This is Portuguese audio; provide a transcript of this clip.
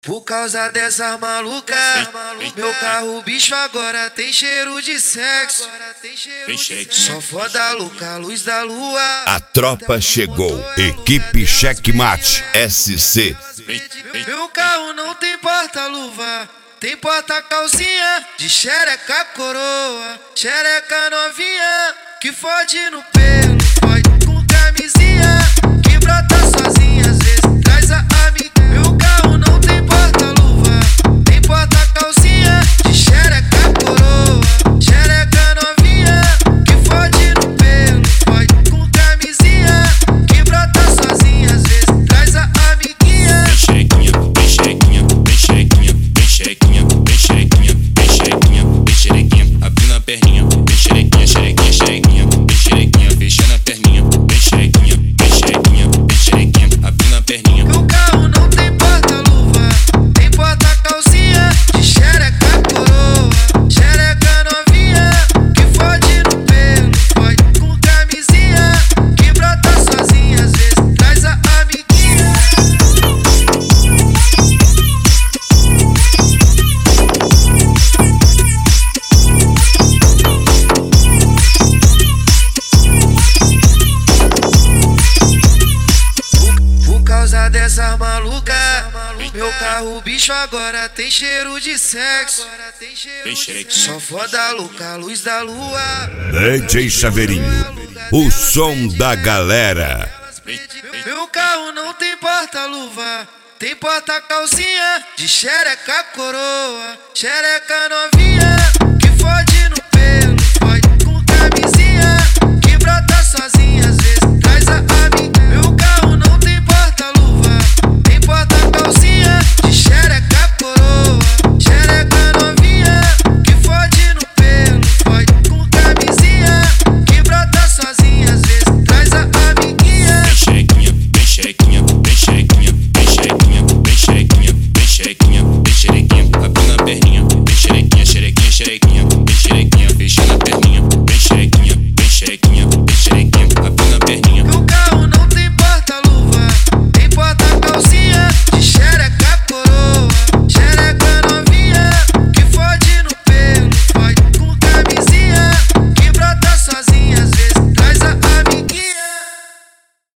Por causa dessa maluca, meu carro bicho agora tem cheiro de sexo. Só foda louca, luz da lua. A tropa chegou, equipe Checkmate SC. Meu carro não tem porta-luva, tem porta-calcinha de xereca coroa, xereca novinha que fode no pelo, fode com camisinha, que brota sozinha, às vezes traz a amiga. Meu carro não tem porta-luva, tem porta-calcinha de xereca coroa, xereca novinha que fode no pelo, fode com camisinha, que brota sozinha, às vezes traz a amiguinha. Bem xerequinha, bem xerequinha, bem xerequinha, bem xerequinha, bem xerequinha, bem xerequinha, abrindo a perninha, bem xerequinha, xerequinha, xerequinha, bem xerequinha, fechando a perninha, bem xerequinha, bem xerequinha, bem xerequinha, abrindo a perninha. Meu carro não tem porta-luva, tem porta-calcinha de xereca coroa, xereca novinha que fode no pelo, fode com camisinha, que brota sozinha, às vezes traz a amiguinha. Por causa dessa maluca, meu carro bicho agora tem cheiro de sexo. Só foda louca, luz da lua. DJ Chaveirinho, o som da galera. Meu carro não tem porta-luva, tem porta-calcinha de xereca coroa, xereca novinha que fode no